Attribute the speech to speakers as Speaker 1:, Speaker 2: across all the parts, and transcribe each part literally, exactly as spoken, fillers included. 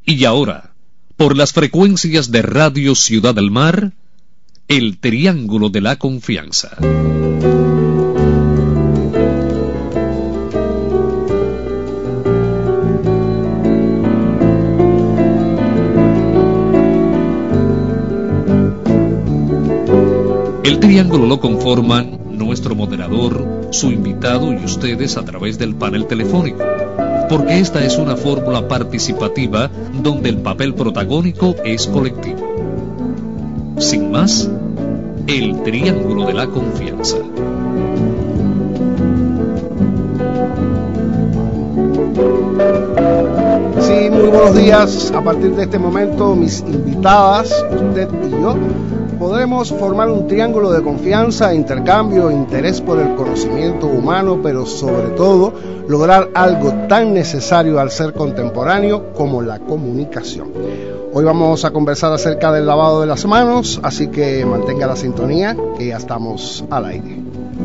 Speaker 1: Y ahora, por las frecuencias de Radio Ciudad del Mar, el Triángulo de la Confianza. El triángulo lo conforman nuestro moderador, su invitado y ustedes a través del panel telefónico, porque esta es una fórmula participativa donde el papel protagónico es colectivo. Sin más, el Triángulo de la Confianza.
Speaker 2: Sí, muy buenos días. A partir de este momento, mis invitadas, usted y yo, podremos formar un triángulo de confianza, intercambio, interés por el conocimiento humano, pero sobre todo lograr algo tan necesario al ser contemporáneo como la comunicación. Hoy vamos a conversar acerca del lavado de las manos, así que mantenga la sintonía, que ya estamos al aire.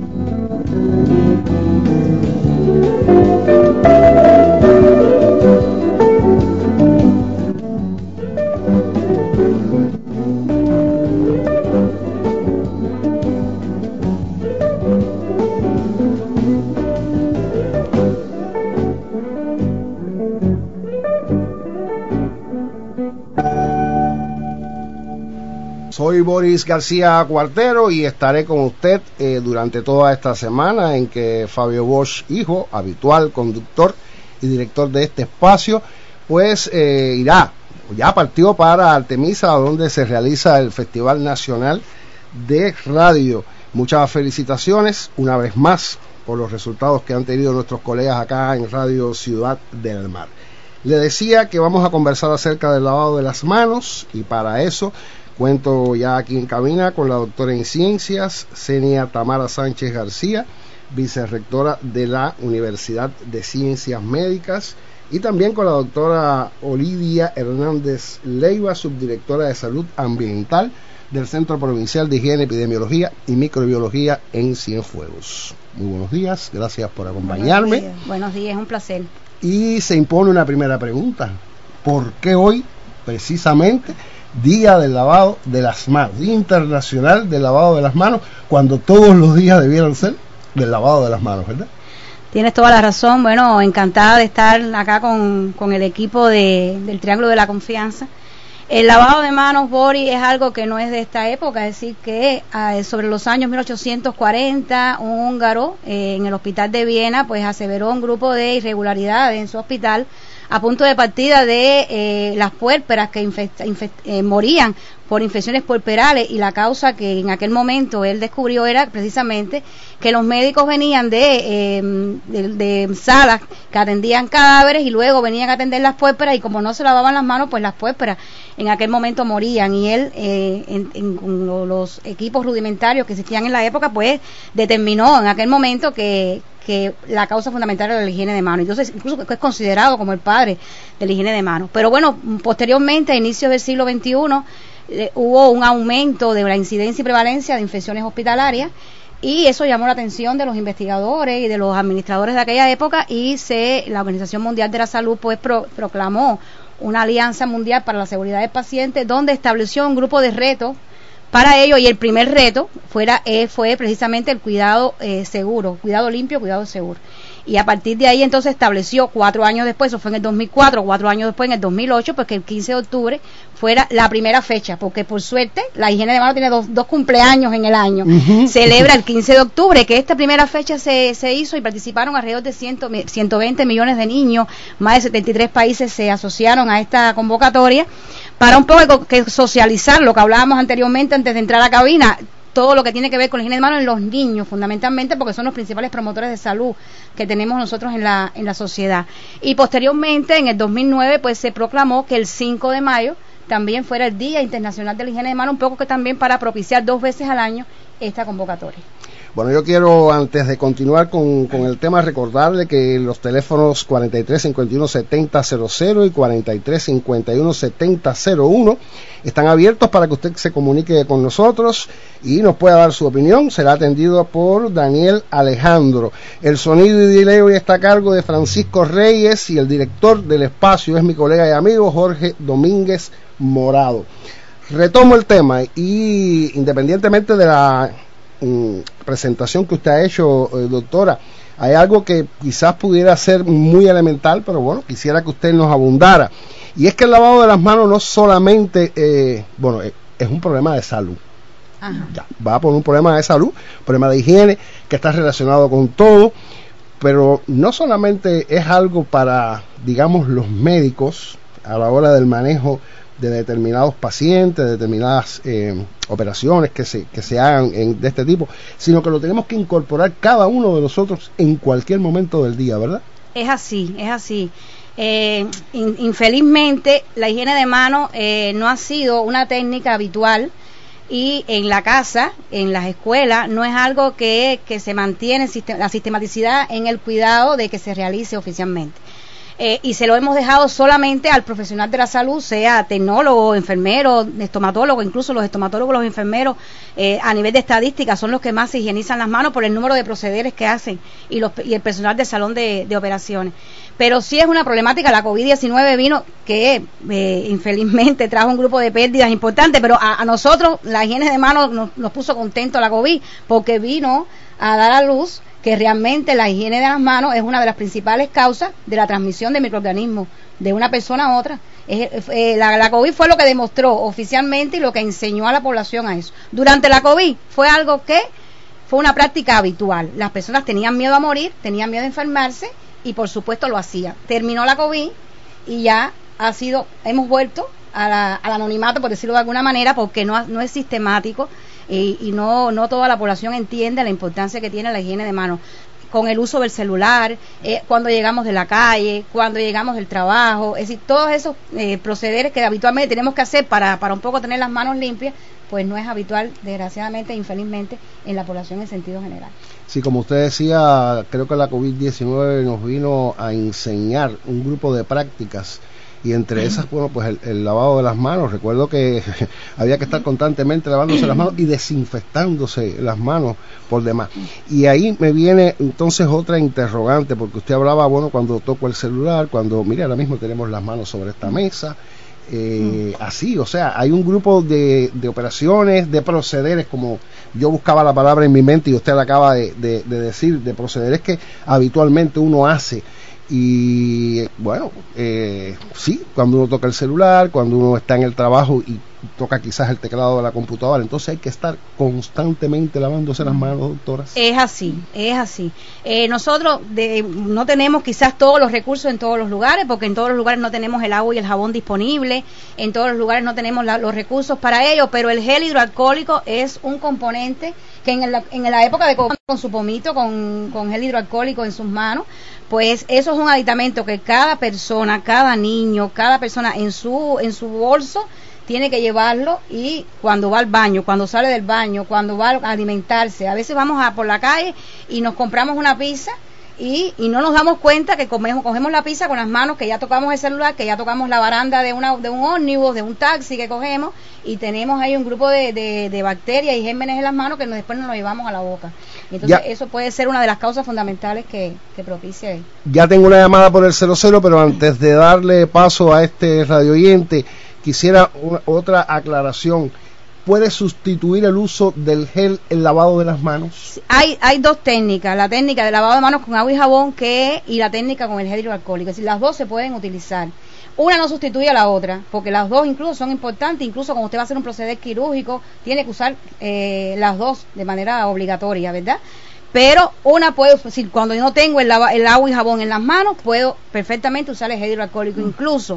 Speaker 2: Soy Boris García Cuartero y estaré con usted eh, durante toda esta semana en que Fabio Bosch, hijo, habitual conductor y director de este espacio, pues eh, irá, ya partió para Artemisa, donde se realiza el Festival Nacional de Radio. Muchas felicitaciones una vez más por los resultados que han tenido nuestros colegas acá en Radio Ciudad del Mar. Le decía que vamos a conversar acerca del lavado de las manos y para eso cuento ya aquí en cabina con la doctora en ciencias, Senia Tamara Sánchez García, vicerrectora de la Universidad de Ciencias Médicas, y también con la doctora Olivia Hernández Leiva, subdirectora de Salud Ambiental del Centro Provincial de Higiene, Epidemiología y Microbiología en Cienfuegos. Muy buenos días, gracias por acompañarme.
Speaker 3: Buenos días, buenos días, es un placer.
Speaker 2: Y se impone una primera pregunta: ¿por qué hoy, precisamente, Día del Lavado de las Manos, Día Internacional del Lavado de las Manos, cuando todos los días debieran ser del lavado de las manos, ¿verdad?
Speaker 3: Tienes toda la razón. Bueno, encantada de estar acá con, con el equipo de, del Triángulo de la Confianza. El lavado de manos, Boris, es algo que no es de esta época, es decir, que eh, sobre los años mil ochocientos cuarenta, un húngaro eh, en el hospital de Viena, pues aseveró un grupo de irregularidades en su hospital, a punto de partida de eh, las puérperas que infect, infect, eh, morían por infecciones puerperales, y la causa que en aquel momento él descubrió era precisamente que los médicos venían de, eh, de, de salas que atendían cadáveres y luego venían a atender las puérperas, y como no se lavaban las manos, pues las puérperas en aquel momento morían, y él eh, en, en, con los equipos rudimentarios que existían en la época, pues determinó en aquel momento que que la causa fundamental era la higiene de manos. Entonces, incluso es considerado como el padre de la higiene de manos. Pero bueno, posteriormente, a inicios del siglo veintiuno, eh, hubo un aumento de la incidencia y prevalencia de infecciones hospitalarias, y eso llamó la atención de los investigadores y de los administradores de aquella época, y se la Organización Mundial de la Salud pues pro, proclamó una alianza mundial para la seguridad del paciente, donde estableció un grupo de retos para ello, y el primer reto fuera, eh, fue precisamente el cuidado eh, seguro, cuidado limpio, cuidado seguro. Y a partir de ahí entonces estableció cuatro años después, eso fue en el dos mil cuatro, cuatro años después en el dos mil ocho, pues que el quince de octubre fuera la primera fecha, porque por suerte la higiene de manos tiene dos, dos cumpleaños en el año. Uh-huh. Celebra el quince de octubre, que esta primera fecha se, se hizo y participaron alrededor de ciento veinte millones de niños, más de setenta y tres países se asociaron a esta convocatoria, para un poco que socializar lo que hablábamos anteriormente antes de entrar a la cabina, todo lo que tiene que ver con la higiene de manos en los niños, fundamentalmente porque son los principales promotores de salud que tenemos nosotros en la en la sociedad. Y posteriormente, en el dos mil nueve, pues se proclamó que el cinco de mayo también fuera el Día Internacional de la Higiene de Manos, un poco que también para propiciar dos veces al año esta convocatoria.
Speaker 2: Bueno, yo quiero, antes de continuar con, con el tema, recordarle que los teléfonos cuarenta y tres cincuenta y uno setenta cero cero y cuarenta y tres cincuenta y uno setenta cero uno están abiertos para que usted se comunique con nosotros y nos pueda dar su opinión. Será atendido por Daniel Alejandro. El sonido y delay está a cargo de Francisco Reyes y el director del espacio es mi colega y amigo Jorge Domínguez Morado. Retomo el tema y independientemente de la mm, presentación que usted ha hecho, eh, doctora, hay algo que quizás pudiera ser muy elemental, pero bueno, quisiera que usted nos abundara. Y es que el lavado de las manos no solamente, eh, bueno, es, es un problema de salud. Ajá. Ya, va por un problema de salud, problema de higiene, que está relacionado con todo, pero no solamente es algo para, digamos, los médicos a la hora del manejo de determinados pacientes, de determinadas eh, operaciones que se, que se hagan en, de este tipo, sino que lo tenemos que incorporar cada uno de nosotros en cualquier momento del día, ¿verdad?
Speaker 3: Es así, es así. Eh, in, infelizmente, la higiene de manos eh, no ha sido una técnica habitual y en la casa, en las escuelas, no es algo que, que se mantiene la sistematicidad en el cuidado de que se realice oficialmente. Eh, y se lo hemos dejado solamente al profesional de la salud, sea tecnólogo, enfermero, estomatólogo, incluso los estomatólogos, los enfermeros, eh, a nivel de estadística, son los que más se higienizan las manos por el número de procederes que hacen y, los, y el personal del salón de, de operaciones. Pero sí es una problemática, la COVID diecinueve vino que eh, infelizmente trajo un grupo de pérdidas importantes, pero a, a nosotros la higiene de manos nos, nos puso contentos la COVID, porque vino a dar a luz que realmente la higiene de las manos es una de las principales causas de la transmisión de microorganismos de una persona a otra. Es, eh, la, la COVID fue lo que demostró oficialmente y lo que enseñó a la población a eso. Durante la COVID fue algo que fue una práctica habitual. Las personas tenían miedo a morir, tenían miedo a enfermarse y por supuesto lo hacían. Terminó la COVID y ya ha sido, hemos vuelto a la, al anonimato, por decirlo de alguna manera, porque no, no es sistemático. Y, y no, no toda la población entiende la importancia que tiene la higiene de manos. Con el uso del celular, eh, cuando llegamos de la calle, cuando llegamos del trabajo, es decir, todos esos eh, procederes que habitualmente tenemos que hacer para, para un poco tener las manos limpias, pues no es habitual, desgraciadamente, infelizmente, en la población en sentido general.
Speaker 2: Sí, como usted decía, creo que la COVID diecinueve nos vino a enseñar un grupo de prácticas y entre esas, bueno, pues el, el lavado de las manos. Recuerdo que había que estar constantemente lavándose las manos y desinfectándose las manos por demás. Y ahí me viene entonces otra interrogante, porque usted hablaba, bueno, cuando toco el celular, cuando, mire, ahora mismo tenemos las manos sobre esta mesa, eh, así, o sea, hay un grupo de, de operaciones, de procederes, como yo buscaba la palabra en mi mente y usted la acaba de, de, de decir, de procederes que habitualmente uno hace. Y bueno, eh, sí, cuando uno toca el celular, cuando uno está en el trabajo y toca quizás el teclado de la computadora, entonces hay que estar constantemente lavándose las manos, doctoras.
Speaker 3: Es así, es así. Eh, nosotros de, no tenemos quizás todos los recursos en todos los lugares, porque en todos los lugares no tenemos el agua y el jabón disponible, en todos los lugares no tenemos la, los recursos para ello, pero el gel hidroalcohólico es un componente que en la, en la época de COVID, con su pomito, con, con gel hidroalcohólico en sus manos, pues eso es un aditamento que cada persona, cada niño, cada persona en su en su bolso tiene que llevarlo, y cuando va al baño, cuando sale del baño, cuando va a alimentarse, a veces vamos a por la calle y nos compramos una pizza y, y no nos damos cuenta que comemos, cogemos la pizza con las manos, que ya tocamos el celular, que ya tocamos la baranda de una de un ómnibus, de un taxi que cogemos, y tenemos ahí un grupo de, de, de bacterias y gérmenes en las manos que después nos lo llevamos a la boca. Entonces ya, eso puede ser una de las causas fundamentales que, que propicia ahí.
Speaker 2: Ya tengo una llamada por el cero cero, pero antes de darle paso a este radio oyente, quisiera una, otra aclaración. ¿Puede sustituir el uso del gel el lavado de las manos?
Speaker 3: Hay hay dos técnicas, la técnica de lavado de manos con agua y jabón que y la técnica con el gel hidroalcohólico. Es decir, las dos se pueden utilizar. Una no sustituye a la otra, porque las dos incluso son importantes. Incluso cuando usted va a hacer un proceder quirúrgico, tiene que usar eh, las dos de manera obligatoria, ¿verdad? Pero una puede, si cuando yo no tengo el, lava, el agua y jabón en las manos, puedo perfectamente usar el gel hidroalcohólico. Mm. Incluso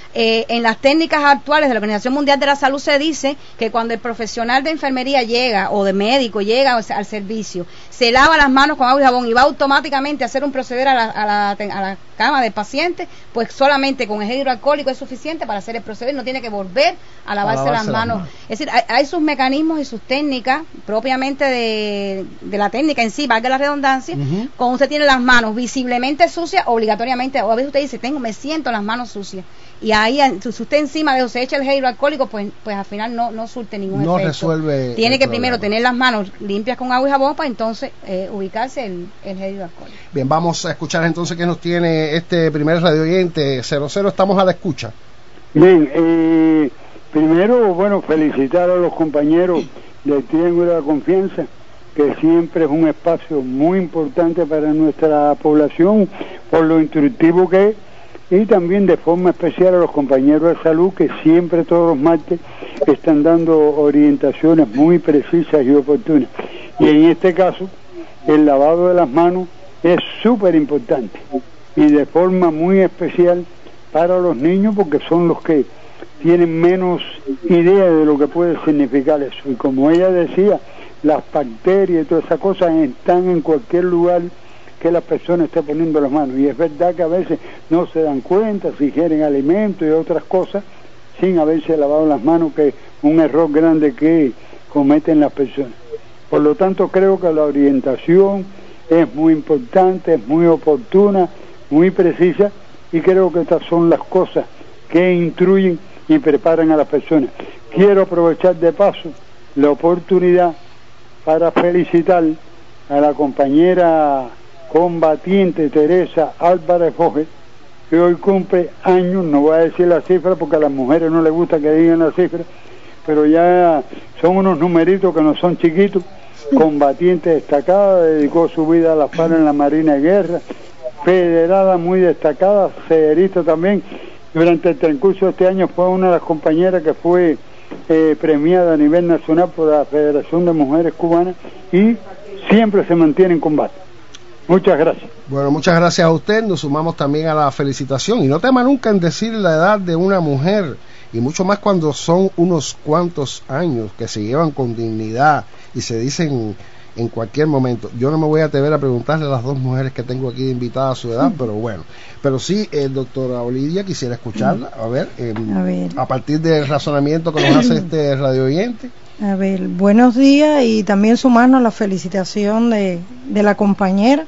Speaker 3: Eh, en las técnicas actuales de la Organización Mundial de la Salud se dice que cuando el profesional de enfermería llega o de médico llega o sea, al servicio, se lava las manos con agua y jabón y va automáticamente a hacer un proceder a la, a la, a la cama del paciente, pues solamente con el gel hidroalcohólico es suficiente para hacer el proceder, no tiene que volver a lavarse, a lavarse las, manos. las manos. Es decir, hay, hay sus mecanismos y sus técnicas propiamente de, de la técnica en sí, valga la redundancia, uh-huh. Cuando usted tiene las manos visiblemente sucias, obligatoriamente, o a veces usted dice, tengo, me siento las manos sucias, y ahí si usted encima de eso se echa el gel hidroalcohólico, pues, pues al final no, no surte ningún
Speaker 2: no
Speaker 3: efecto.
Speaker 2: Resuelve
Speaker 3: tiene que
Speaker 2: problema.
Speaker 3: Primero tener las manos limpias con agua y jabón para entonces eh, ubicarse el, el gel hidroalcohólico.
Speaker 2: Bien, vamos a escuchar entonces qué nos tiene este primer radio oyente. Cero cero, estamos a la escucha.
Speaker 4: Bien, eh, primero, bueno, felicitar a los compañeros del Triángulo de la Confianza, que siempre es un espacio muy importante para nuestra población, por lo instructivo que es, y también de forma especial a los compañeros de salud, que siempre todos los martes están dando orientaciones muy precisas y oportunas. Y en este caso, el lavado de las manos es súper importante, y de forma muy especial para los niños, porque son los que tienen menos idea de lo que puede significar eso. Y como ella decía, las bacterias y todas esas cosas están en cualquier lugar que la persona esté poniendo las manos, y es verdad que a veces no se dan cuenta, si ingieren alimentos y otras cosas sin haberse lavado las manos, que es un error grande que cometen las personas. Por lo tanto, creo que la orientación es muy importante, es muy oportuna, muy precisa, y creo que estas son las cosas que instruyen y preparan a las personas. Quiero aprovechar de paso la oportunidad para felicitar a la compañera combatiente Teresa Álvarez Foge, que hoy cumple años. No voy a decir la cifra porque a las mujeres no les gusta que digan la cifra, pero ya son unos numeritos que no son chiquitos. Combatiente destacada, dedicó su vida a la par en la Marina de Guerra, federada muy destacada, cederista también. Durante el transcurso de este año fue una de las compañeras que fue eh, premiada a nivel nacional por la Federación de Mujeres Cubanas, y siempre se mantiene en combate. Muchas gracias.
Speaker 2: Bueno, muchas gracias a usted. Nos sumamos también a la felicitación, y no tema nunca en decir la edad de una mujer, y mucho más cuando son unos cuantos años que se llevan con dignidad y se dicen en cualquier momento. Yo no me voy a atrever a preguntarle a las dos mujeres que tengo aquí invitadas su edad, pero bueno, pero sí, eh, doctora Olivia, quisiera escucharla, a ver, eh, a ver, a partir del razonamiento que nos hace este radio oyente.
Speaker 5: A ver, buenos días, y también sumarnos a la felicitación de, de la compañera,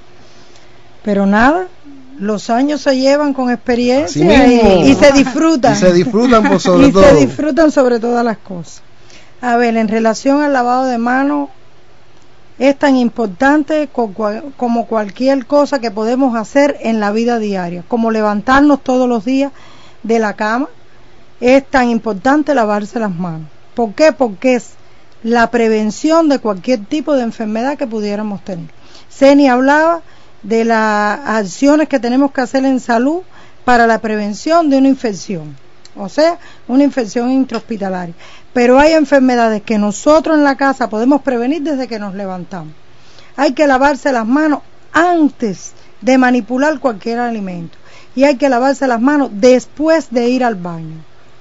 Speaker 5: pero nada, los años se llevan con experiencia y, y se disfrutan.
Speaker 2: Y se disfrutan por sobre
Speaker 5: y
Speaker 2: todo.
Speaker 5: Y se disfrutan sobre todas las cosas. A ver, en relación al lavado de manos, es tan importante como cualquier cosa que podemos hacer en la vida diaria, como levantarnos todos los días de la cama. Es tan importante lavarse las manos. ¿Por qué? Porque es la prevención de cualquier tipo de enfermedad que pudiéramos tener. Ceni hablaba de las acciones que tenemos que hacer en salud para la prevención de una infección, o sea, una infección intrahospitalaria. Pero hay enfermedades que nosotros en la casa podemos prevenir desde que nos levantamos. Hay que lavarse las manos antes de manipular cualquier alimento, y hay que lavarse las manos después de ir al baño.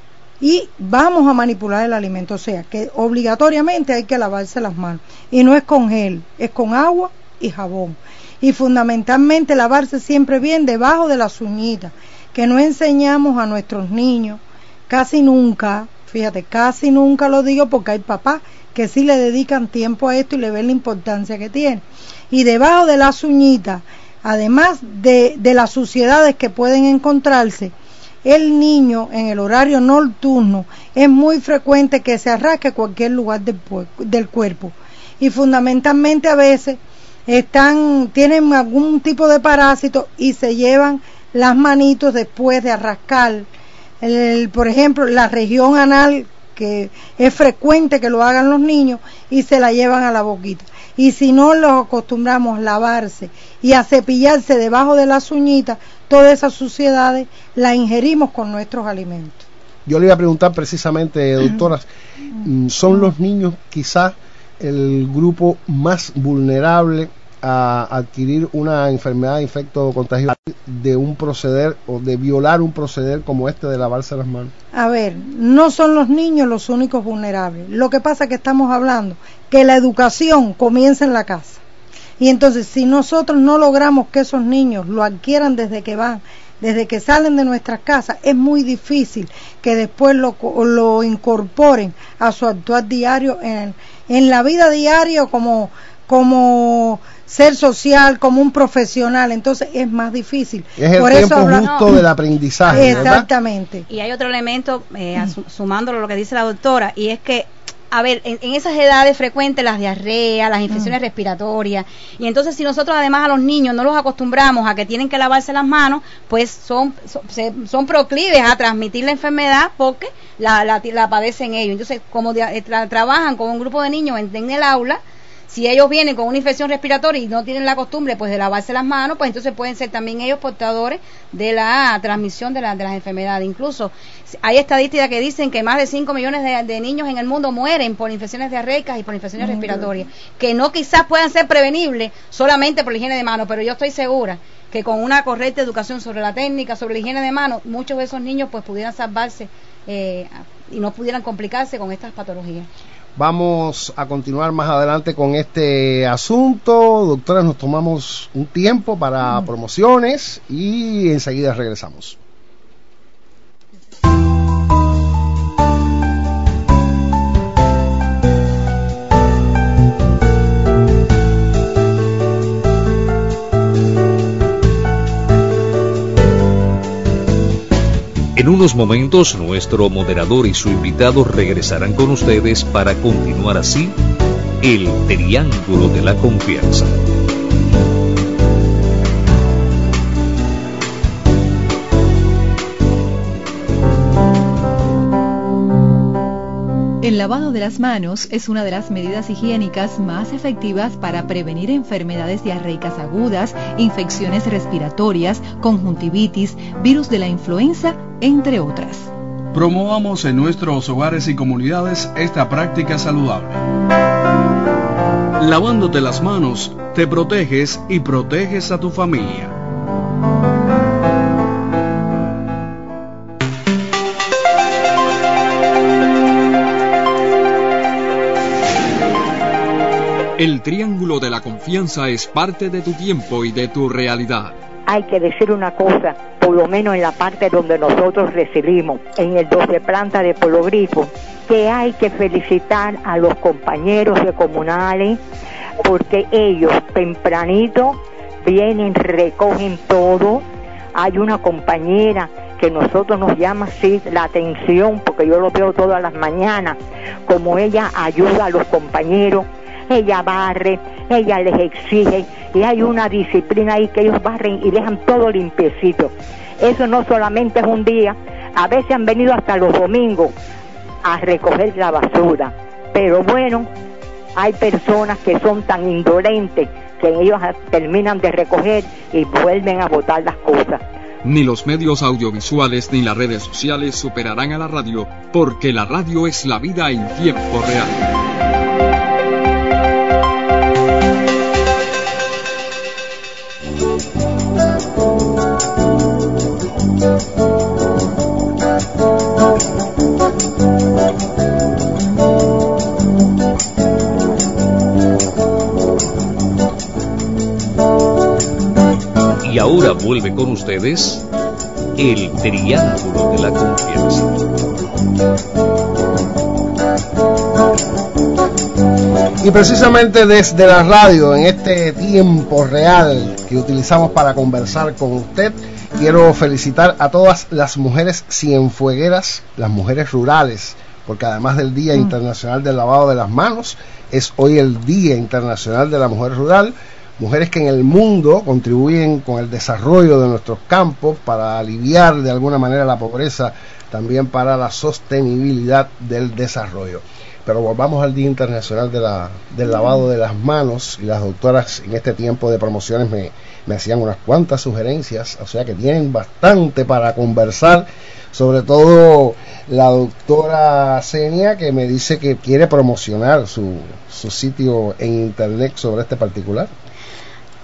Speaker 5: Y vamos a manipular el alimento, o sea, que obligatoriamente hay que lavarse las manos, y no es con gel, es con agua y jabón. Y fundamentalmente lavarse siempre bien debajo de las uñitas, que no enseñamos a nuestros niños casi nunca. Fíjate, casi nunca lo digo porque hay papás que sí le dedican tiempo a esto y le ven la importancia que tiene. Y debajo de las uñitas, además de, de las suciedades que pueden encontrarse, el niño en el horario nocturno es muy frecuente que se arrasque cualquier lugar del, del cuerpo. Y fundamentalmente a veces están, tienen algún tipo de parásito y se llevan las manitos después de arrascar. El, por ejemplo, la región anal, que es frecuente que lo hagan los niños, y se la llevan a la boquita. Y si no los acostumbramos a lavarse y a cepillarse debajo de las uñitas, todas esas suciedades las ingerimos con nuestros alimentos.
Speaker 2: Yo le iba a preguntar precisamente, doctoras, ¿son los niños quizás el grupo más vulnerable a adquirir una enfermedad de infecto contagioso de un proceder o de violar un proceder como este de lavarse las manos?
Speaker 5: A ver, no son los niños los únicos vulnerables. Lo que pasa es que estamos hablando que la educación comienza en la casa. Y entonces, si nosotros no logramos que esos niños lo adquieran desde que van, desde que salen de nuestras casas, es muy difícil que después lo, lo incorporen a su actuar diario en, en la vida diaria como, como ser social, como un profesional. Entonces es más difícil.
Speaker 2: Es el
Speaker 5: Por
Speaker 2: tiempo
Speaker 5: eso habla...
Speaker 2: justo no. del aprendizaje,
Speaker 5: exactamente.
Speaker 3: ¿verdad? Y hay otro elemento, eh, sumándolo a lo que dice la doctora, y es que a ver, en, en esas edades frecuentes las diarreas, las infecciones mm. respiratorias, y entonces si nosotros además a los niños no los acostumbramos a que tienen que lavarse las manos, pues son son, son proclives a transmitir la enfermedad porque la, la, la padecen ellos. Entonces, como de, tra, trabajan con un grupo de niños en, en el aula, si ellos vienen con una infección respiratoria y no tienen la costumbre pues de lavarse las manos, pues entonces pueden ser también ellos portadores de la transmisión de, la, de las enfermedades. Incluso hay estadísticas que dicen que más de cinco millones de, de niños en el mundo mueren por infecciones diarreicas y por infecciones mm. respiratorias, que no quizás puedan ser prevenibles solamente por la higiene de manos, pero yo estoy segura que con una correcta educación sobre la técnica, sobre la higiene de manos, muchos de esos niños pues pudieran salvarse eh, y no pudieran complicarse con estas patologías.
Speaker 2: Vamos a continuar más adelante con este asunto. Doctora, nos tomamos un tiempo para promociones y enseguida regresamos.
Speaker 1: En unos momentos, nuestro moderador y su invitado regresarán con ustedes para continuar así el Triángulo de la Confianza.
Speaker 6: El lavado de las manos es una de las medidas higiénicas más efectivas para prevenir enfermedades diarreicas agudas, infecciones respiratorias, conjuntivitis, virus de la influenza, entre otras.
Speaker 7: Promovamos en nuestros hogares y comunidades esta práctica saludable. Lavándote las manos, te proteges y proteges a tu familia. El Triángulo de la Confianza es parte de tu tiempo y de tu realidad.
Speaker 8: Hay que decir una cosa, por lo menos en la parte donde nosotros residimos, en el doce planta de Pueblo Grifo, que hay que felicitar a los compañeros de comunales, porque ellos tempranito vienen, recogen todo. Hay una compañera que nosotros nos llama así la atención, porque yo lo veo todas las mañanas, como ella ayuda a los compañeros. Ella barre, ella les exige, y hay una disciplina ahí que ellos barren y dejan todo limpiecito. Eso no solamente es un día, a veces han venido hasta los domingos a recoger la basura, pero bueno, hay personas que son tan indolentes que ellos terminan de recoger y vuelven a botar las cosas.
Speaker 7: Ni los medios audiovisuales ni las redes sociales superarán a la radio, porque la radio es la vida en tiempo real.
Speaker 1: Y ahora vuelve con ustedes el Triángulo de la Confianza.
Speaker 2: Y precisamente desde la radio, en este tiempo real que utilizamos para conversar con usted, quiero felicitar a todas las mujeres cienfuegueras, las mujeres rurales, porque además del Día mm. Internacional del Lavado de las Manos, es hoy el Día Internacional de la Mujer Rural. Mujeres que en el mundo contribuyen con el desarrollo de nuestros campos para aliviar de alguna manera la pobreza, también para la sostenibilidad del desarrollo. Pero volvamos al Día Internacional de la, del Lavado de las Manos, y las doctoras en este tiempo de promociones me, me hacían unas cuantas sugerencias, o sea que tienen bastante para conversar, sobre todo la doctora Zenia, que me dice que quiere promocionar su, su sitio en internet sobre este particular.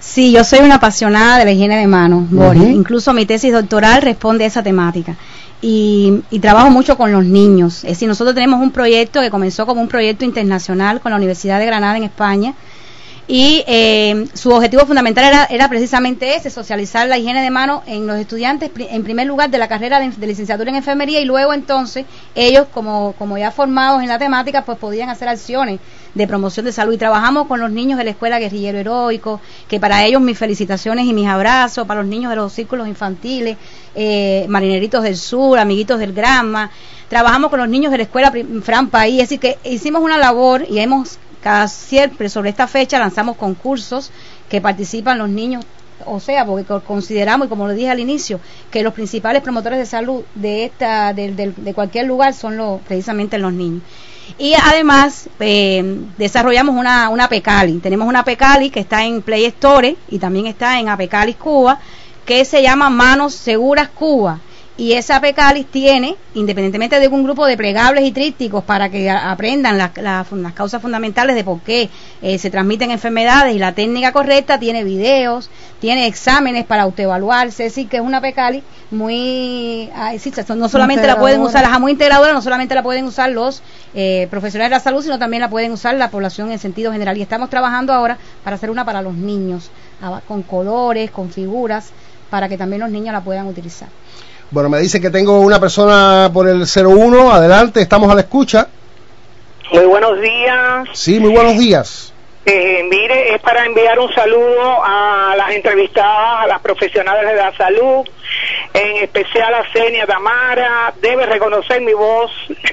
Speaker 3: Sí, yo soy una apasionada de la higiene de manos, Boris.
Speaker 2: Uh-huh.
Speaker 3: Incluso mi tesis doctoral responde a esa temática. Y, y trabajo mucho con los niños. Es decir, nosotros tenemos un proyecto que comenzó como un proyecto internacional con la Universidad de Granada en España. Y eh, su objetivo fundamental era, era precisamente ese, socializar la higiene de manos en los estudiantes, en primer lugar de la carrera de, de licenciatura en enfermería, y luego entonces ellos, como, como ya formados en la temática, pues podían hacer acciones de promoción de salud. Y trabajamos con los niños de la Escuela Guerrillero Heroico, que para ellos mis felicitaciones y mis abrazos, para los niños de los círculos infantiles, eh, Marineritos del Sur, Amiguitos del Granma. Trabajamos con los niños de la Escuela Fran País, es decir, que hicimos una labor y hemos... Cada siempre sobre esta fecha lanzamos concursos que participan los niños, o sea, porque consideramos, y como lo dije al inicio, que los principales promotores de salud de esta de, de, de cualquier lugar son los, precisamente los niños. Y además eh, desarrollamos una, una Pecali, tenemos una Pecali que está en Play Store y también está en Apecalis Cuba, que se llama Manos Seguras Cuba. Y esa Pecalis tiene, independientemente de un grupo de plegables y trípticos para que a, aprendan la, la, las causas fundamentales de por qué eh, se transmiten enfermedades y la técnica correcta, tiene videos, tiene exámenes para autoevaluarse, es decir, que es una Pecalis muy... Ay, sí, no solamente la pueden usar, la muy integradora, no solamente la pueden usar los eh, profesionales de la salud, sino también la pueden usar la población en sentido general. Y estamos trabajando ahora para hacer una para los niños, con colores, con figuras, para que también los niños la puedan utilizar.
Speaker 2: Bueno, me dice que tengo una persona por el cero uno, adelante, estamos a la escucha.
Speaker 9: Muy buenos días.
Speaker 2: Sí, muy buenos días.
Speaker 9: Eh, mire, es para enviar un saludo a las entrevistadas, a las profesionales de la salud, en especial a Senia Tamara. Debe reconocer mi voz,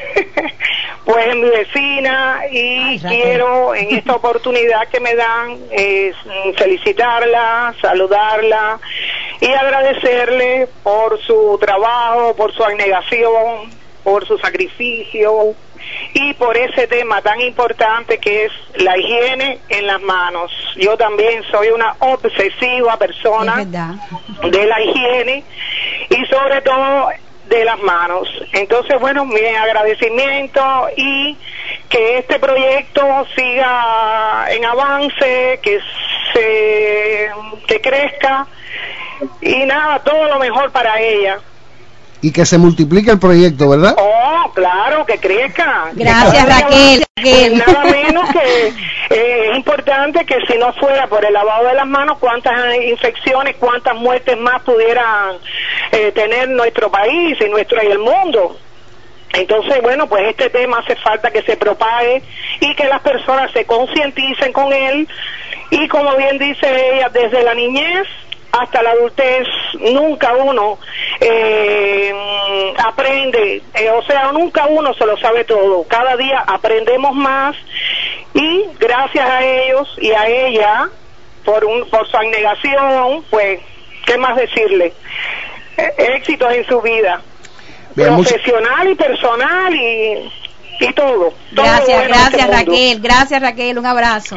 Speaker 9: pues es mi vecina, y Ay, quiero en esta oportunidad que me dan eh, felicitarla, saludarla y agradecerle por su trabajo, por su abnegación, por su sacrificio y por ese tema tan importante que es la higiene en las manos. Yo también soy una obsesiva persona de la higiene y sobre todo de las manos. Entonces, bueno, mi agradecimiento y que este proyecto siga en avance, que se que crezca y nada, todo lo mejor para ella.
Speaker 2: Y que se multiplique el proyecto, ¿verdad?
Speaker 9: Oh, claro, que crezca.
Speaker 3: Gracias, Raquel.
Speaker 9: Pues nada menos que eh, es importante que si no fuera por el lavado de las manos, cuántas infecciones, cuántas muertes más pudieran eh, tener nuestro país y nuestro y el mundo. Entonces, bueno, pues este tema hace falta que se propague y que las personas se concienticen con él. Y como bien dice ella, desde la niñez hasta la adultez, nunca uno eh, aprende, eh, o sea, nunca uno se lo sabe todo. Cada día aprendemos más y gracias a ellos y a ella, por, un, por su abnegación, pues, ¿qué más decirle? Eh, éxitos en su vida, Bien, profesional mucho... y personal y... y todo, todo
Speaker 3: gracias,
Speaker 9: bueno
Speaker 3: gracias
Speaker 9: este
Speaker 3: Raquel, gracias Raquel, un abrazo.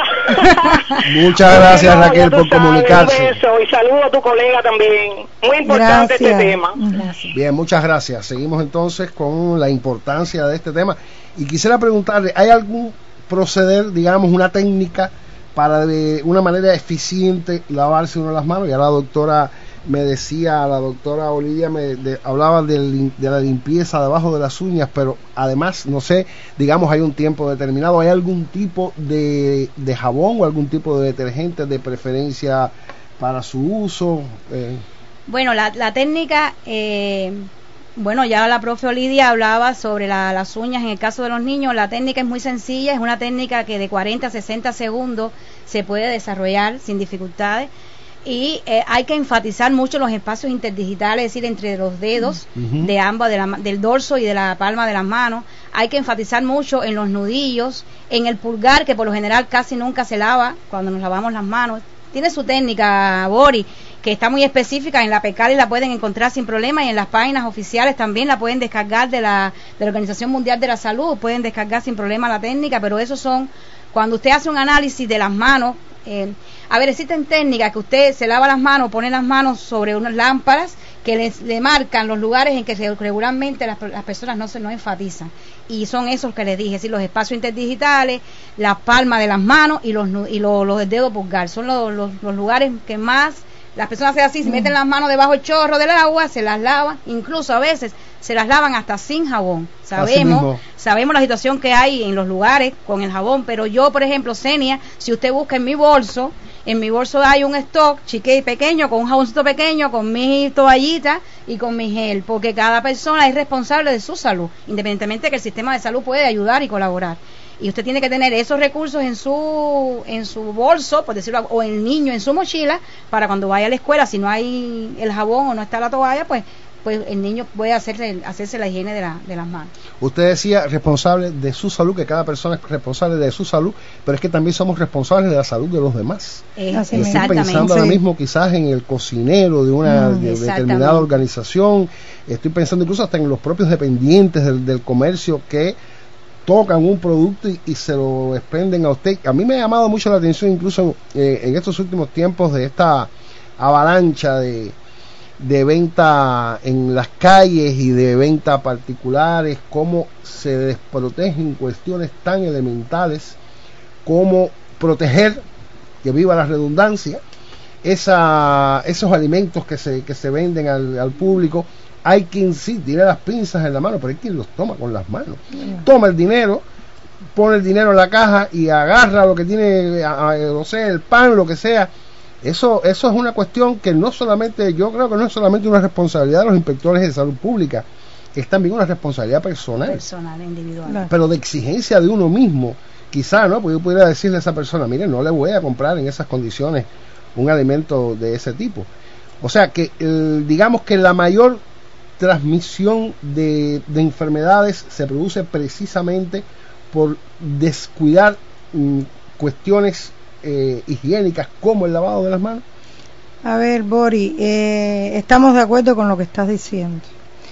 Speaker 2: Muchas gracias bueno, Raquel por sabes, comunicarse.
Speaker 9: Un beso y saludo a tu colega también, muy importante gracias. Este tema.
Speaker 2: Gracias. Bien, muchas gracias. Seguimos entonces con la importancia de este tema y quisiera preguntarle, ¿hay algún proceder, digamos, una técnica para de una manera eficiente lavarse uno las manos? Ya la doctora me decía, la doctora Olivia me de, hablaba de, de la limpieza debajo de las uñas, pero además, no sé, digamos, hay un tiempo determinado, ¿hay algún tipo de, de jabón o algún tipo de detergente de preferencia para su uso? Eh.
Speaker 3: Bueno, la, la técnica, eh, bueno, ya la profe Olivia hablaba sobre la, las uñas en el caso de los niños. La técnica es muy sencilla, es una técnica que de cuarenta a sesenta segundos se puede desarrollar sin dificultades. Y eh, hay que enfatizar mucho los espacios interdigitales, es decir, entre los dedos uh-huh. de ambas, de la, del dorso y de la palma de las manos. Hay que enfatizar mucho en los nudillos, en el pulgar, que por lo general casi nunca se lava cuando nos lavamos las manos. Tiene su técnica, Boris, que está muy específica. En la Pecali la pueden encontrar sin problema y en las páginas oficiales también la pueden descargar de la, de la Organización Mundial de la Salud, pueden descargar sin problema la técnica, pero esos son, cuando usted hace un análisis de las manos, eh, a ver, existen técnicas que usted se lava las manos, pone las manos sobre unas lámparas que les, le marcan los lugares en que regularmente las, las personas no se no enfatizan, y son esos que les dije, es decir, los espacios interdigitales, las palmas de las manos y los y los, los del dedo pulgar, son los, los, los lugares que más las personas hacen así, se meten las manos debajo del chorro del agua, se las lavan, incluso a veces se las lavan hasta sin jabón. Sabemos, sabemos la situación que hay en los lugares con el jabón, pero yo, por ejemplo, Senia, si usted busca en mi bolso, en mi bolso hay un stock chique pequeño, con un jaboncito pequeño, con mi toallita y con mi gel, porque cada persona es responsable de su salud, independientemente de que el sistema de salud puede ayudar y colaborar. Y usted tiene que tener esos recursos en su en su bolso, por decirlo, o el niño en su mochila, para cuando vaya a la escuela, si no hay el jabón o no está la toalla, pues pues el niño puede hacerse, hacerse la higiene de, la, de las manos.
Speaker 2: Usted decía responsable de su salud, que cada persona es responsable de su salud, pero es que también somos responsables de la salud de los demás.
Speaker 3: Eh,
Speaker 2: Estoy pensando ahora mismo quizás en el cocinero de una mm, de determinada organización, estoy pensando incluso hasta en los propios dependientes del, del comercio que tocan un producto y, y se lo expenden a usted. A mí me ha llamado mucho la atención incluso eh, en estos últimos tiempos de esta avalancha de de venta en las calles y de venta particulares, cómo se desprotegen cuestiones tan elementales como proteger, que viva la redundancia, esa, esos alimentos que se, que se venden al, al público. Hay quien sí tiene las pinzas en la mano, pero hay quien los toma con las manos, toma el dinero, pone el dinero en la caja y agarra lo que tiene, no sé, el pan, lo que sea. Eso, eso es una cuestión que no solamente, yo creo que no es solamente una responsabilidad de los inspectores de salud pública, es también una responsabilidad personal,
Speaker 3: personal, individual,
Speaker 2: pero de exigencia de uno mismo, quizá, ¿no? Porque yo pudiera decirle a esa persona, mire, no le voy a comprar en esas condiciones un alimento de ese tipo. O sea que, eh, digamos que la mayor transmisión de, de enfermedades se produce precisamente por descuidar mm, cuestiones Eh, higiénicas como el lavado de las manos.
Speaker 5: A ver, Bori, eh, estamos de acuerdo con lo que estás diciendo.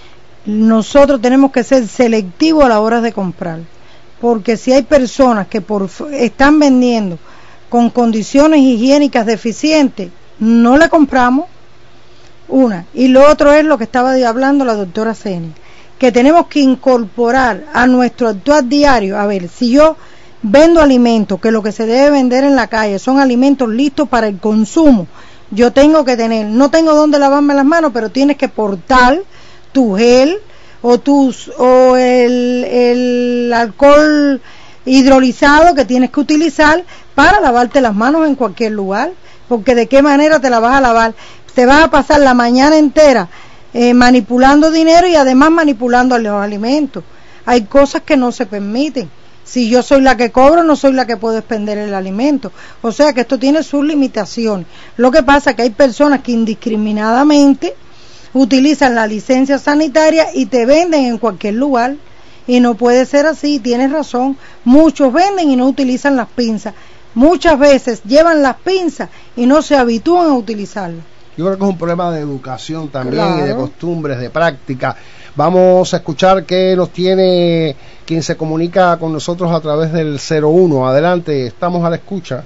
Speaker 5: Nosotros tenemos que ser selectivos a la hora de comprar, porque si hay personas que por, están vendiendo con condiciones higiénicas deficientes, no le compramos. Una, y lo otro es lo que estaba hablando la doctora Senia, que tenemos que incorporar a nuestro actuar diario. A ver, si yo vendo alimentos, que lo que se debe vender en la calle son alimentos listos para el consumo, yo tengo que tener, no tengo dónde lavarme las manos, pero tienes que portar tu gel o tus o el, el alcohol hidrolizado que tienes que utilizar para lavarte las manos en cualquier lugar, porque de qué manera te la vas a lavar. Te vas a pasar la mañana entera eh, manipulando dinero y además manipulando los alimentos. Hay cosas que no se permiten. Si yo soy la que cobro, no soy la que puedo expender el alimento. O sea que esto tiene sus limitaciones. Lo que pasa es que hay personas que indiscriminadamente utilizan la licencia sanitaria y te venden en cualquier lugar. Y no puede ser así, tienes razón. Muchos venden y no utilizan las pinzas. Muchas veces llevan las pinzas y no se habitúan a utilizarlas.
Speaker 2: Yo creo que es un problema de educación también,
Speaker 5: claro,
Speaker 2: y de costumbres, de práctica. Vamos a escuchar qué nos tiene quien se comunica con nosotros a través del cero uno. Adelante, estamos a la escucha.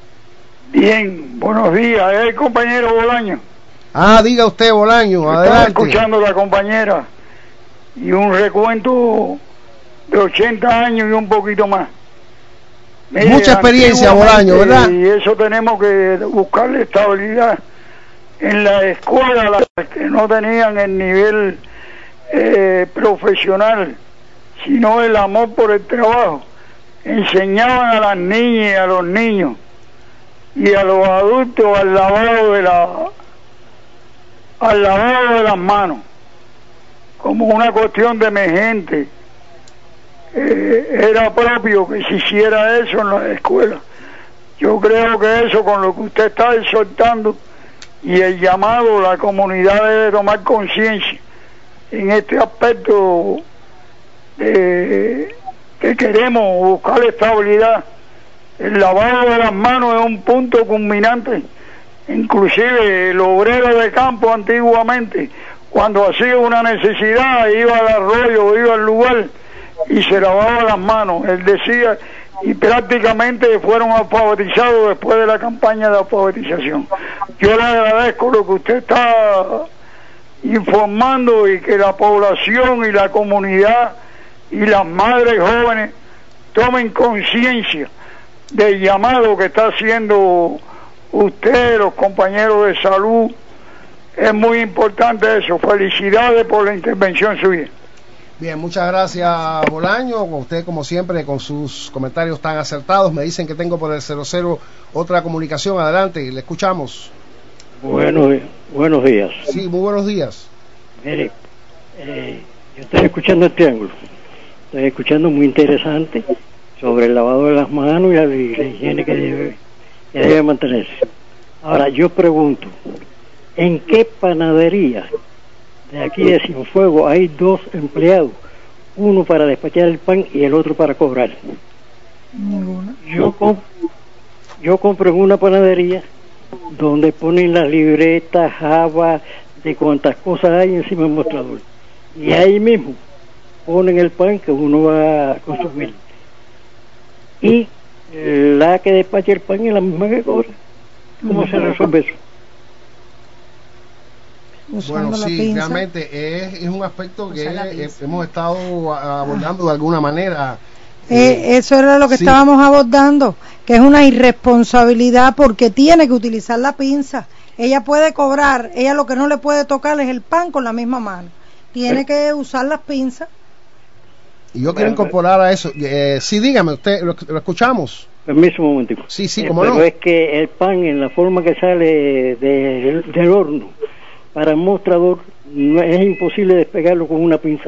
Speaker 10: Bien, buenos días, es el compañero Bolaño.
Speaker 2: Ah, diga usted, Bolaño, adelante.
Speaker 10: Estaba escuchando a la compañera y un recuento de ochenta años y un poquito más. Mire,
Speaker 2: mucha experiencia, Bolaño, ¿verdad?
Speaker 10: Y eso tenemos que buscarle estabilidad en la escuela, las que no tenían el nivel eh, profesional, sino el amor por el trabajo. Enseñaban a las niñas y a los niños y a los adultos al lavado de la al lavado de las manos como una cuestión de emergente. Eh, era propio que se hiciera eso en las escuelas. Yo creo que eso, con lo que usted está exhortando y el llamado, la comunidad debe tomar conciencia en este aspecto de que queremos buscar estabilidad. El lavado de las manos es un punto culminante. Inclusive el obrero de campo antiguamente, cuando hacía una necesidad, iba al arroyo, iba al lugar y se lavaba las manos. Él decía, y prácticamente fueron alfabetizados después de la campaña de alfabetización. Yo le agradezco lo que usted está informando y que la población y la comunidad y las madres jóvenes tomen conciencia del llamado que está haciendo usted, los compañeros de salud. Es muy importante eso. Felicidades por la intervención suya.
Speaker 2: Bien, muchas gracias, Bolaño. Usted, como siempre, con sus comentarios tan acertados. Me dicen que tengo por el cero cero otra comunicación. Adelante, le escuchamos.
Speaker 11: Buenos, buenos días.
Speaker 2: Sí, muy buenos días.
Speaker 11: Mire, eh, yo estoy escuchando el Triángulo. Estoy escuchando muy interesante sobre el lavado de las manos y la, y la higiene que debe, que debe mantenerse. Ahora, yo pregunto, ¿en qué panadería de aquí de Cienfuegos hay dos empleados? Uno para despachar el pan y el otro para cobrar.
Speaker 5: Ninguna.
Speaker 11: Yo, comp yo compro en una panadería donde ponen las libretas, java, de cuantas cosas hay encima del mostrador. Y ahí mismo ponen el pan que uno va a consumir. Y la que despacha el pan es la misma que cobra. ¿Cómo se resuelve eso?
Speaker 2: Bueno, sí, realmente es, es un aspecto que es, hemos estado abordando de alguna manera.
Speaker 5: Eh, eso era lo que
Speaker 2: sí.
Speaker 5: estábamos abordando, que es una irresponsabilidad porque tiene que utilizar la pinza. Ella puede cobrar, ella lo que no le puede tocar es el pan con la misma mano. Tiene que usar las pinzas.
Speaker 2: Y yo quiero incorporar a eso. Eh, sí, dígame, usted, lo, lo escuchamos.
Speaker 11: Permiso un momentico.
Speaker 2: Sí, sí,
Speaker 11: eh,
Speaker 2: como
Speaker 11: pero
Speaker 2: no.
Speaker 11: es que el pan en la forma que sale de, del horno para el mostrador no, es imposible despegarlo con una pinza.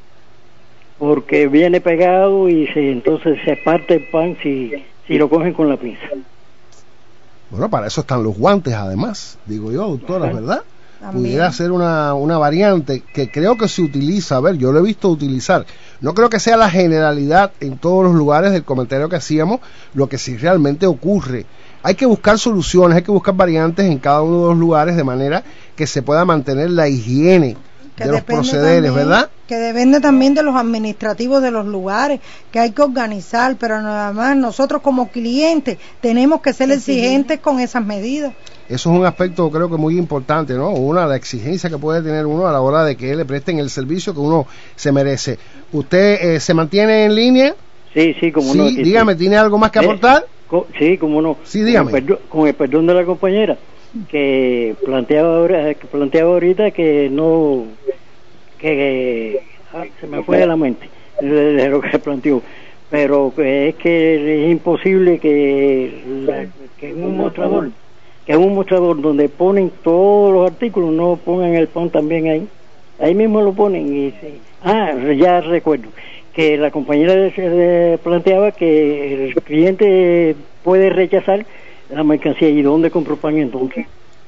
Speaker 11: Porque viene pegado y se, entonces se parte el pan si, si lo cogen con la pinza.
Speaker 2: Bueno, para eso están los guantes, además, digo yo, doctora,
Speaker 11: Ajá.
Speaker 2: ¿verdad?
Speaker 5: También.
Speaker 2: Pudiera ser una, una variante que creo que se utiliza, a ver, yo lo he visto utilizar. No creo que sea la generalidad en todos los lugares del comentario que hacíamos, lo que sí realmente ocurre. Hay que buscar soluciones, hay que buscar variantes en cada uno de los lugares de manera que se pueda mantener la higiene
Speaker 5: Que
Speaker 2: de los
Speaker 5: depende
Speaker 2: procederes,
Speaker 5: también,
Speaker 2: ¿verdad?
Speaker 5: Que depende también de los administrativos de los lugares, que hay que organizar, pero nada más nosotros como clientes tenemos que ser exigentes con esas medidas.
Speaker 2: Eso es un aspecto creo que muy importante, ¿no? Una, la exigencia que puede tener uno a la hora de que le presten el servicio que uno se merece. ¿Usted eh, se mantiene en línea?
Speaker 11: Sí, sí, como
Speaker 2: sí,
Speaker 11: no.
Speaker 2: Sí, dígame, ¿tiene algo más que
Speaker 11: eh,
Speaker 2: aportar?
Speaker 11: Co sí, como no.
Speaker 2: Sí, dígame.
Speaker 11: Con el, perdón, con el perdón de la compañera, que planteaba, ahora, que planteaba ahorita que no... que ah, se me fue de la mente de, de lo que planteó, pero que es que es imposible que, la, que en un mostrador que en un mostrador donde ponen todos los artículos no pongan el pan también ahí ahí mismo lo ponen y sí. Ah, ya recuerdo que la compañera de, de, planteaba que el cliente puede rechazar la mercancía. ¿Y dónde compró pan entonces?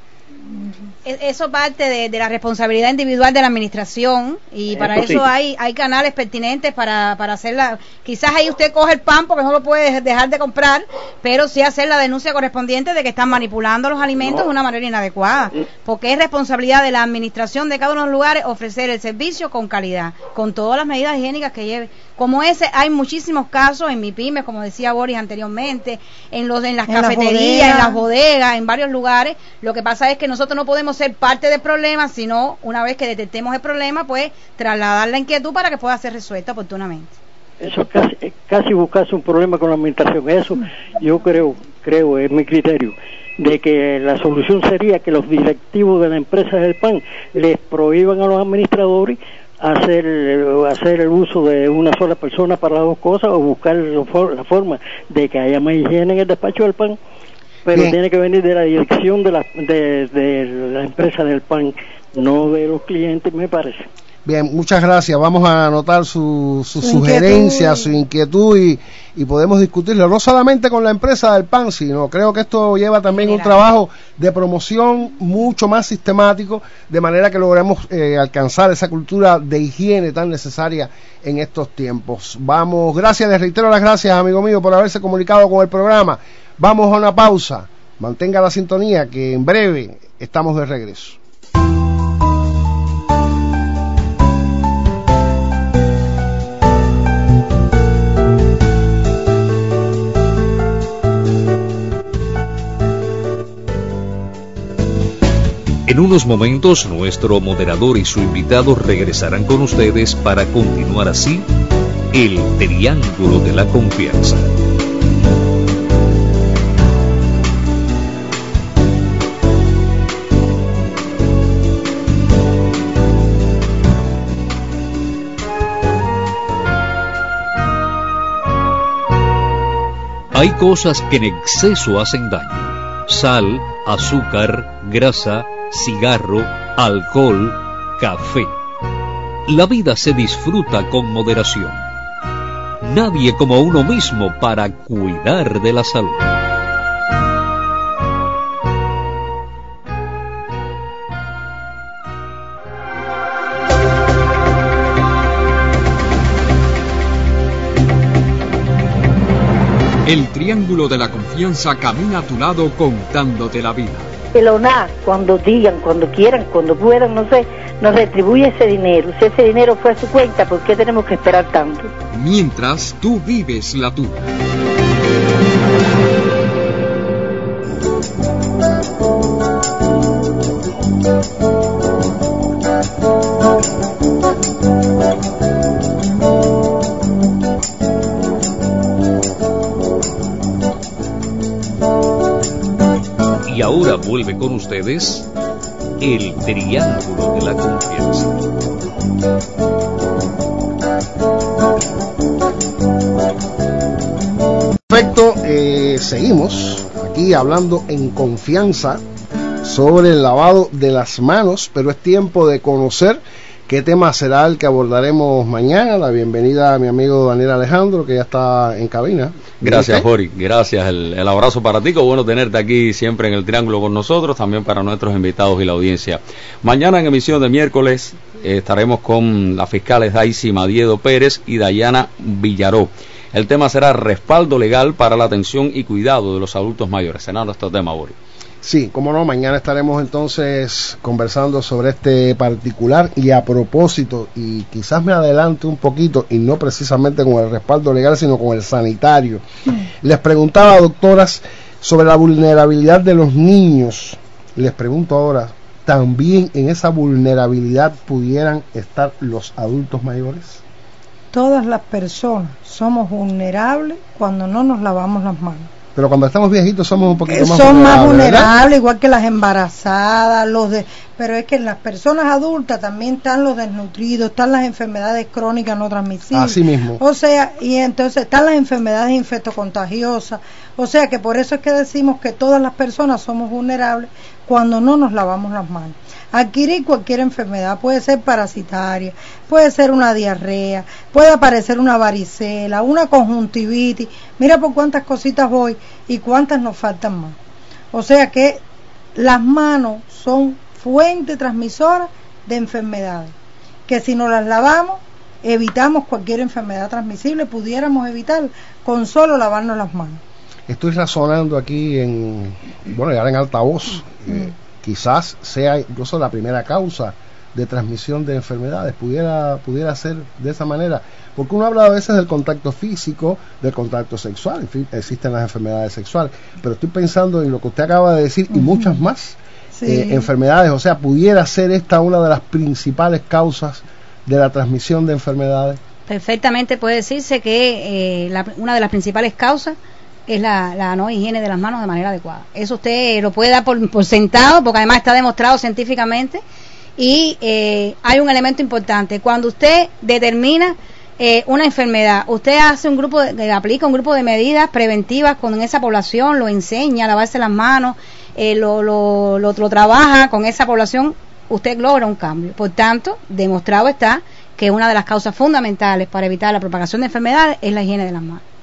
Speaker 3: Eso parte de, de la responsabilidad individual de la administración y para eso, eso sí. hay hay canales pertinentes para, para hacerla. Quizás ahí usted coge el pan porque no lo puede dejar de comprar, pero sí hacer la denuncia correspondiente de que están manipulando los alimentos no. de una manera inadecuada, porque es responsabilidad de la administración de cada uno de los lugares ofrecer el servicio con calidad, con todas las medidas higiénicas que lleve. Como ese, hay muchísimos casos en mi pyme, como decía Boris anteriormente, en los en las en cafeterías, la en las bodegas, en varios lugares. Lo que pasa es que nosotros no podemos ser parte del problema, sino una vez que detectemos el problema, pues trasladar la inquietud para que pueda ser resuelta oportunamente.
Speaker 11: Eso es casi, es casi buscarse un problema con la administración. Eso yo creo, creo, es mi criterio, de que la solución sería que los directivos de la empresa del pan les prohíban a los administradores hacer hacer el uso de una sola persona para las dos cosas, o buscar la forma de que haya más higiene en el despacho del pan, pero Bien. tiene que venir de la dirección de la de, de la empresa del pan, no de los clientes, me parece.
Speaker 2: Bien, muchas gracias. Vamos a anotar su, su, su sugerencia, inquietud. su inquietud y, y podemos discutirlo no solamente con la empresa del pan, sino creo que esto lleva también General. un trabajo de promoción mucho más sistemático, de manera que logremos eh, alcanzar esa cultura de higiene tan necesaria en estos tiempos. Vamos, gracias, les reitero las gracias, amigo mío, por haberse comunicado con el programa. Vamos a una pausa. Mantenga la sintonía, que en breve estamos de regreso.
Speaker 1: En unos momentos, nuestro moderador y su invitado regresarán con ustedes para continuar así el Triángulo de la Confianza. Hay cosas que en exceso hacen daño: sal, azúcar, grasa, cigarro, alcohol, café. La vida se disfruta con moderación. Nadie como uno mismo para cuidar de la salud.
Speaker 7: El Triángulo de la Confianza camina a tu lado contándote la vida.
Speaker 8: El O N A, cuando digan, cuando quieran, cuando puedan, no sé, nos retribuye ese dinero. Si ese dinero fue a su cuenta, ¿por qué tenemos que esperar tanto?
Speaker 7: Mientras tú vives la tuya.
Speaker 1: Y ahora vuelve con ustedes el Triángulo de la Confianza.
Speaker 2: Perfecto, eh, seguimos aquí hablando en confianza sobre el lavado de las manos, pero es tiempo de conocer qué tema será el que abordaremos mañana. La bienvenida a mi amigo Daniel Alejandro, que ya está en cabina.
Speaker 12: Gracias, Jori, gracias, el, el abrazo para ti, qué bueno tenerte aquí siempre en el Triángulo con nosotros, también para nuestros invitados y la audiencia. Mañana en emisión de miércoles eh, estaremos con las fiscales Daisy Madiedo Pérez y Dayana Villaró. El tema será respaldo legal para la atención y cuidado de los adultos mayores. Será nuestro tema, Jori.
Speaker 2: Sí, cómo no, mañana estaremos entonces conversando sobre este particular, y a propósito, y quizás me adelante un poquito, y no precisamente con el respaldo legal, sino con el sanitario. Les preguntaba, doctoras, sobre la vulnerabilidad de los niños. Les pregunto ahora, ¿también en esa vulnerabilidad pudieran estar los adultos mayores?
Speaker 5: Todas las personas somos vulnerables cuando no nos lavamos las manos.
Speaker 2: Pero cuando estamos viejitos somos un poquito más
Speaker 5: son
Speaker 2: vulnerables,
Speaker 5: más vulnerables,
Speaker 2: ¿verdad?
Speaker 5: igual que las embarazadas, los de, pero es que en las personas adultas también están los desnutridos, están las enfermedades crónicas no transmisibles.
Speaker 2: Así mismo.
Speaker 5: O sea, y entonces están las enfermedades infectocontagiosas. O sea que por eso es que decimos que todas las personas somos vulnerables cuando no nos lavamos las manos. Adquirir cualquier enfermedad, puede ser parasitaria, puede ser una diarrea, puede aparecer una varicela, una conjuntivitis. Mira por cuántas cositas voy y cuántas nos faltan más. O sea que las manos son fuente transmisora de enfermedades, que si nos las lavamos evitamos cualquier enfermedad transmisible, pudiéramos evitar con solo lavarnos las manos.
Speaker 2: Estoy razonando aquí en, bueno, ya en altavoz, eh, quizás sea incluso la primera causa de transmisión de enfermedades, pudiera pudiera ser de esa manera, porque uno habla a veces del contacto físico, del contacto sexual, en fin, existen las enfermedades sexuales, pero estoy pensando en lo que usted acaba de decir y uh-huh. muchas más sí. eh, enfermedades, o sea, pudiera ser esta una de las principales causas de la transmisión de enfermedades.
Speaker 3: Perfectamente puede decirse que eh, la, una de las principales causas es la, la no higiene de las manos de manera adecuada. Eso usted lo puede dar por, por sentado, porque además está demostrado científicamente. Y eh, hay un elemento importante: cuando usted determina eh, una enfermedad, usted hace un grupo de, aplica un grupo de medidas preventivas con esa población, lo enseña a lavarse las manos, eh, lo, lo, lo, lo trabaja con esa población, usted logra un cambio. Por tanto, demostrado está que una de las causas fundamentales para evitar la propagación de enfermedades es la higiene de las manos.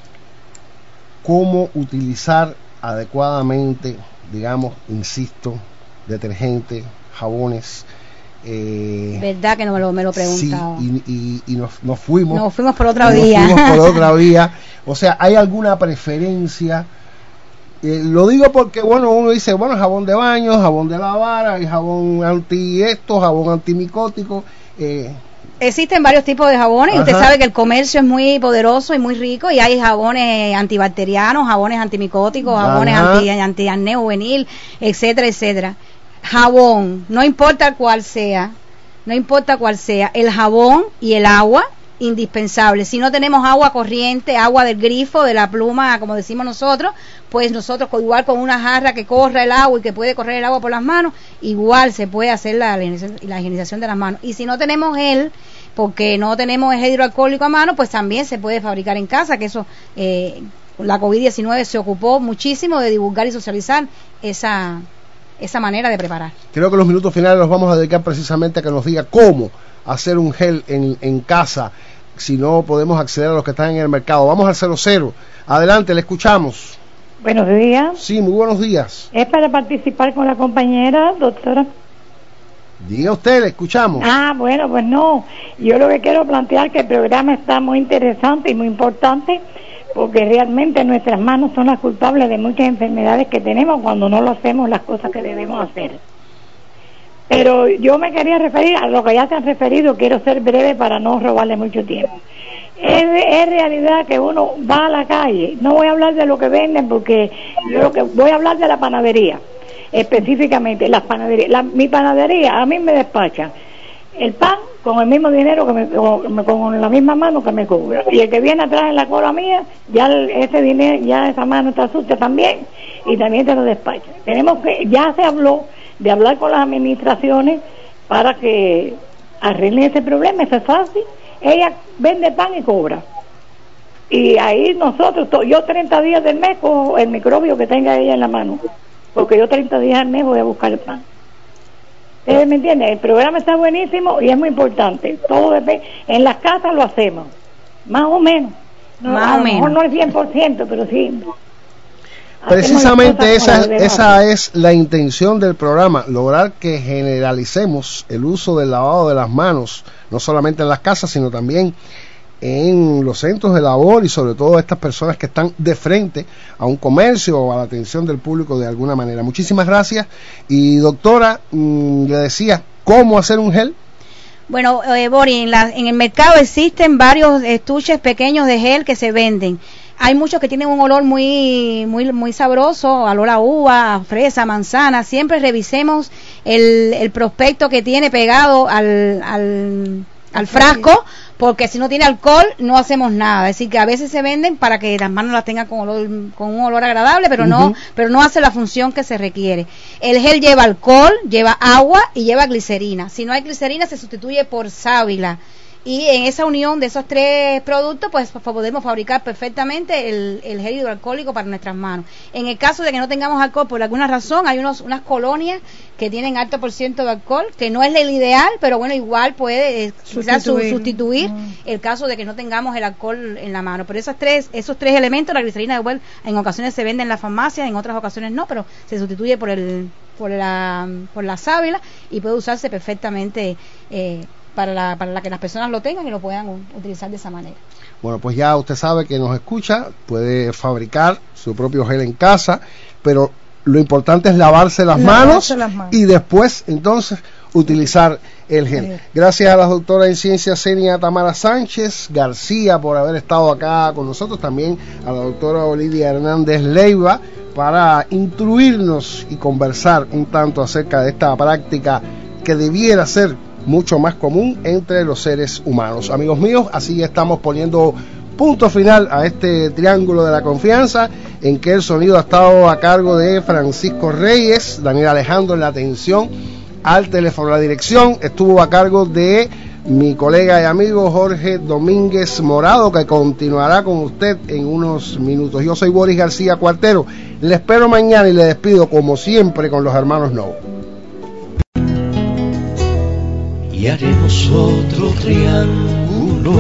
Speaker 2: ¿Cómo utilizar adecuadamente, digamos, insisto, detergente, jabones? Eh,
Speaker 3: verdad que no me lo, me lo preguntaba.
Speaker 2: Sí, y, y, y nos, nos fuimos
Speaker 3: nos fuimos por otra
Speaker 2: nos
Speaker 3: vía
Speaker 2: fuimos por otra vía. O sea, ¿hay alguna preferencia? Eh, lo digo porque, bueno, uno dice, bueno, jabón de baño, jabón de lavar, hay jabón anti esto, jabón antimicótico. eh,
Speaker 3: Existen varios tipos de jabones.
Speaker 2: Ajá.
Speaker 3: Usted sabe que el comercio es muy poderoso y muy rico, y hay jabones antibacterianos, jabones antimicóticos, jabones anti, anti-acné juvenil, etcétera, etcétera. jabón, no importa cuál sea, no importa cuál sea, el jabón y el agua, indispensable. Si no tenemos agua corriente, agua del grifo, de la pluma, como decimos nosotros, pues nosotros igual con una jarra que corra el agua y que puede correr el agua por las manos, igual se puede hacer la, la higienización de las manos. Y si no tenemos gel, porque no tenemos el gel hidroalcohólico a mano, pues también se puede fabricar en casa, que eso, eh, la COVID diecinueve se ocupó muchísimo de divulgar y socializar esa, esa manera de preparar.
Speaker 2: Creo que los minutos finales los vamos a dedicar precisamente a que nos diga cómo hacer un gel en, en casa, si no podemos acceder a los que están en el mercado. Vamos al cero cero. Adelante, le escuchamos.
Speaker 13: Buenos días.
Speaker 2: Sí, muy buenos días.
Speaker 13: Es para participar con la compañera, doctora.
Speaker 2: Diga usted, le escuchamos.
Speaker 13: Ah, bueno, pues no. Yo lo que quiero plantear es que el programa está muy interesante y muy importante, porque realmente nuestras manos son las culpables de muchas enfermedades que tenemos cuando no lo hacemos las cosas que debemos hacer. Pero yo me quería referir a lo que ya te han referido, quiero ser breve para no robarle mucho tiempo. Es, es realidad que uno va a la calle, no voy a hablar de lo que venden porque yo lo que voy a hablar de la panadería, específicamente las panaderías. La, mi panadería a mí me despacha el pan con el mismo dinero que me, con, con la misma mano que me cobra, y el que viene atrás en la cola mía, ya el, ese dinero, ya esa mano está sucia también y también te lo despacha. Tenemos que, ya se habló de hablar con las administraciones para que arreglen ese problema. Eso es fácil. Ella vende pan y cobra, y ahí nosotros, yo treinta días del mes cojo el microbio que tenga ella en la mano, porque yo treinta días al mes voy a buscar el pan. ¿Ustedes me entienden? El programa está buenísimo y es muy importante. Todo depende. En las casas lo hacemos, más o menos, no,
Speaker 3: más
Speaker 13: a
Speaker 3: o
Speaker 13: lo mejor
Speaker 3: menos
Speaker 13: no el cien por ciento, pero sí.
Speaker 2: Precisamente esa, esa es la intención del programa, lograr que generalicemos el uso del lavado de las manos, no solamente en las casas, sino también en los centros de labor, y sobre todo estas personas que están de frente a un comercio o a la atención del público de alguna manera. Muchísimas gracias. Y doctora, mmm, le decía, ¿cómo hacer un gel?
Speaker 3: Bueno, eh, Boris, en, la, en el mercado existen varios estuches pequeños de gel que se venden. Hay muchos que tienen un olor muy muy muy sabroso, olor a uva, a fresa, manzana. Siempre revisemos el, el prospecto que tiene pegado al, al, al frasco, porque si no tiene alcohol no hacemos nada. Es decir, que a veces se venden para que las manos las tengan con olor, con un olor agradable, pero no, uh-huh. pero no hace la función que se requiere. El gel lleva alcohol, lleva agua y lleva glicerina. Si no hay glicerina, se sustituye por sábila. Y en esa unión de esos tres productos, pues podemos fabricar perfectamente el, el gel hidroalcohólico para nuestras manos. En el caso de que no tengamos alcohol por alguna razón, hay unos, unas colonias que tienen alto por ciento de alcohol, que no es el ideal, pero bueno, igual puede eh, sustituir, sustituir mm. el caso de que no tengamos el alcohol en la mano. Pero esas tres, esos tres elementos, la glicerina igual en ocasiones se vende en la farmacia, en otras ocasiones no, pero se sustituye por el por la por la sábila y puede usarse perfectamente eh, para la, para la que las personas lo tengan y lo puedan utilizar de esa manera.
Speaker 2: Bueno, pues ya usted sabe que nos escucha, puede fabricar su propio gel en casa, pero lo importante es lavarse las, lavarse manos, las manos y después entonces utilizar el gel. Gracias a la doctora en ciencias Senia Tamara Sánchez García por haber estado acá con nosotros, también a la doctora Olivia Hernández Leiva para instruirnos y conversar un tanto acerca de esta práctica que debiera ser mucho más común entre los seres humanos. Amigos míos, así estamos poniendo punto final a este triángulo de la confianza, en que el sonido ha estado a cargo de Francisco Reyes, Daniel Alejandro en la atención al teléfono. La dirección estuvo a cargo de mi colega y amigo Jorge Domínguez Morado, que continuará con usted en unos minutos. Yo soy Boris García Cuartero, le espero mañana y le despido como siempre con los hermanos No.
Speaker 14: Y haremos otro triángulo,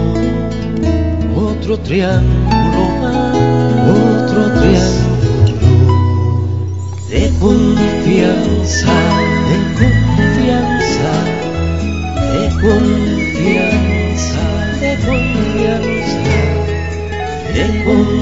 Speaker 14: otro triángulo más, otro triángulo de confianza, de confianza, de confianza, de confianza, de confianza.